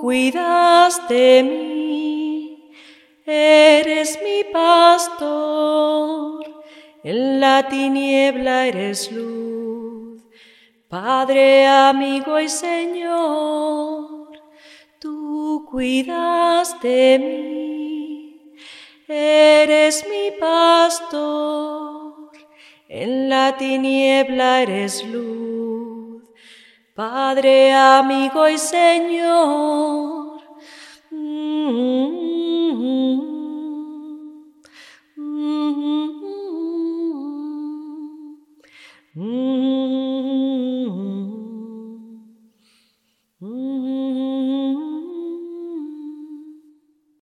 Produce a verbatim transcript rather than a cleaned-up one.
cuidas de mí, eres mi pastor, en la tiniebla eres luz, Padre, amigo y Señor, tú cuidas de mí, eres mi pastor, en la tiniebla eres luz, Padre, amigo y Señor. Mm-hmm.